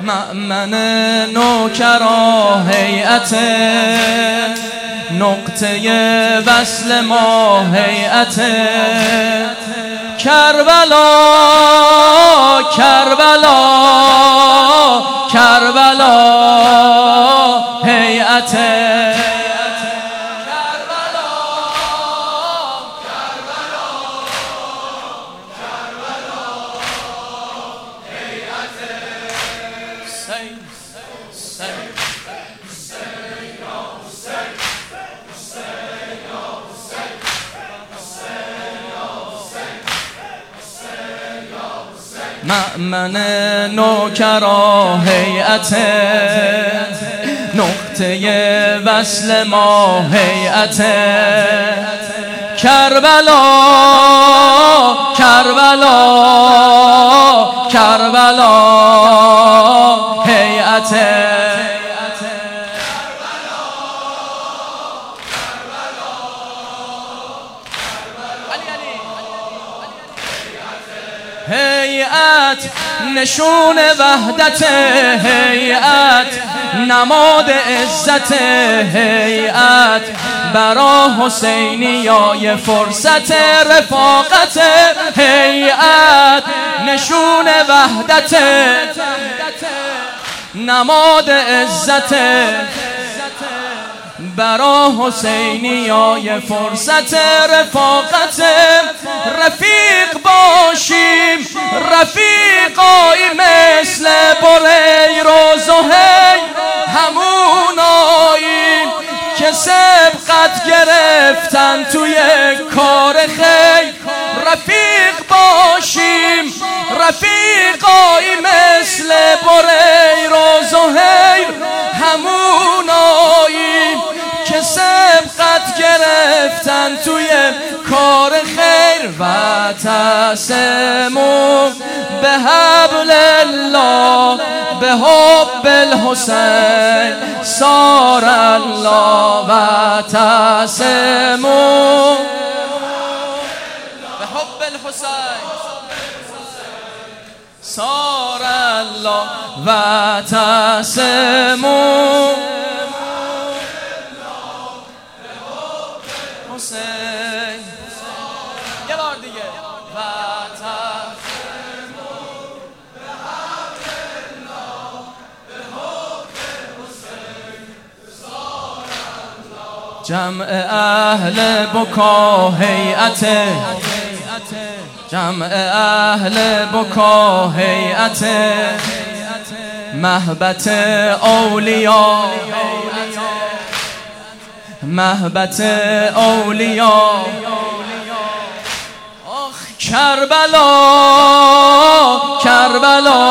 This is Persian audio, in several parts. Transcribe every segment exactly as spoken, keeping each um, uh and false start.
مأمن نوکرا هیئت نقطه وصل ما هیئت کربلا کربلا کربلا هیئت مأمن نوکرا هیئت نقطه وصل ما هیئت کربلا کربلا کربلا هیئت هیئت نشون وحدت هیئت نماد عزت هیئت برا حسینیای فرصت رفاقت هیئت نشون وحدت نماد عزت برا حسینیای فرصت رفاقت رفیق باشیم رفیقایی مثل بریر و زهیر هموناییم که سبقت گرفتن توی کار خیر رفیق باشیم رفیقایی مثل بریر و زهیر هموناییم که سبقت گرفتن توی کار خیر و تسمو به حبل الله به حب الحسین صار الله و تسمو به حب الحسین صار الله و تسمو یه بار دیگه و تسمو به حبل الله به حب حسین صار الله جمع اهل بکا هیئت جمع اهل بکا هیئت محبت اولیا محبت اولیا آخ کربلا کربلا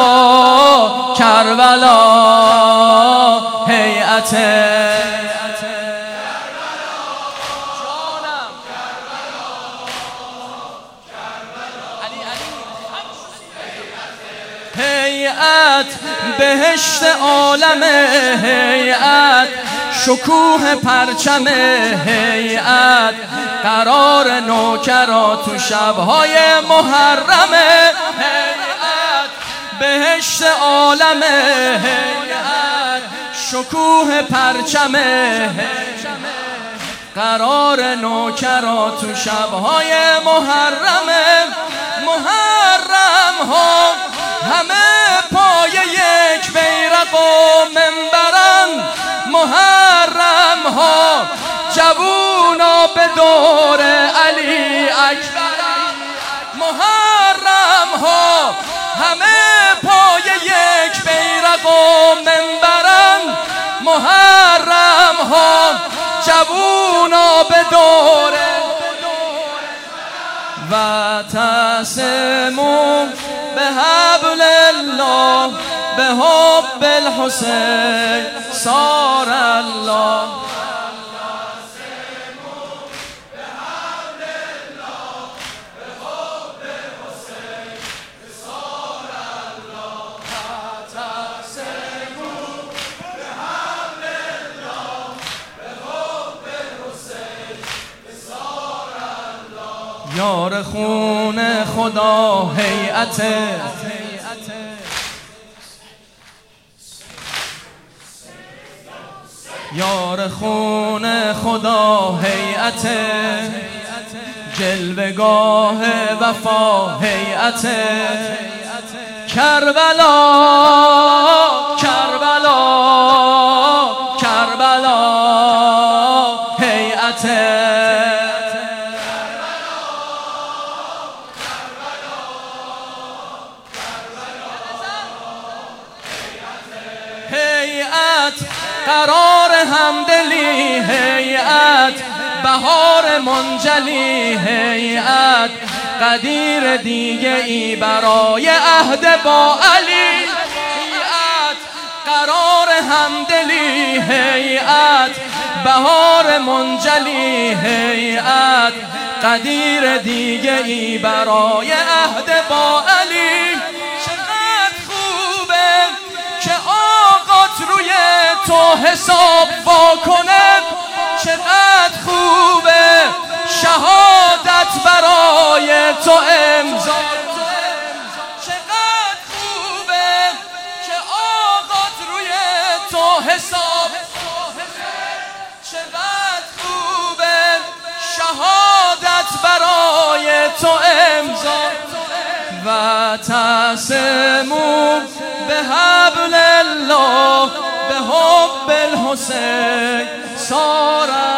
کربلا هیئت هیئت بهشت عالم هیئت شکوه پرچم هیئت قرار نوکرا تو شبهای محرم هیئت بهشت عالم هیئت شکوه پرچم هیئت قرار نوکرا تو شبهای محرم محرم ها همه پای یک بیرق و منبرن محرم ها جوونا به دور علی اکبرن محرم ها همه پای یک بیرق و منبرن محرم ها جوونا به دور و تسمو به حبل الله به حب الحسین صار الله یار خون خدا هیئت یار خون خدا هیئت جلوگاه وفا هیئت کربلا کربلا کربلا هیئت هیئت قرار همدلی هیئت بهار منجلی هیئت قدیر دیگه ای برای عهد با علی هیئت قرار همدلی هیئت بهار منجلی هیئت قدیر دیگه ای برای عهد با علی چقدر خوبه که آقات روی تو حساب واکنه چقدر خوبه شهادت برای تو امضا چقدر خوبه که آقات روی تو حساب چقدر خوبه شهادت برای تو امضا و تعصموا بحبل الله به حب الحسین صار